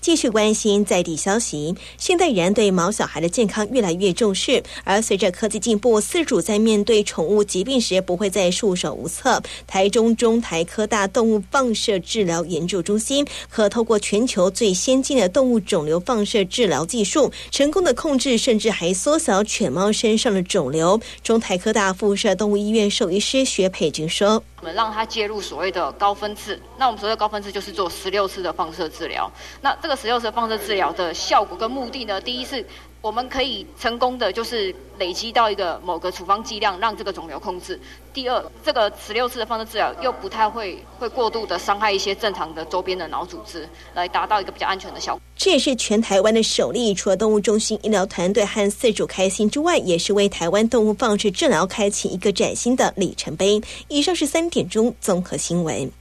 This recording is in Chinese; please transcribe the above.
继续关心在地消息，现代人对毛小孩的健康越来越重视，而随着科技进步，饲主在面对宠物疾病时不会再束手无策。台中中台科大动物放射治疗研究中心可透过全球最先进的动物肿瘤放射治疗技术，成功的控制甚至还缩小犬猫身上的肿瘤。中台科大附设动物医院兽医师薛佩君说， 我们让它介入所谓的高分次，那我们所谓的高分次就是做16次的放射治疗。那这个16次的放射治疗的效果跟目的呢，第一是我们可以成功的就是累积到一个某个处方剂量，让这个肿瘤控制。第二，这个16次的放射治疗又不太会过度的伤害一些正常的周边的脑组织，来达到一个比较安全的效果。 这也是全台湾的首例，除了动物中心医疗团队和饲主开心之外，也是为台湾动物放射治疗开启一个崭新的里程碑。以上是3点钟综合新闻。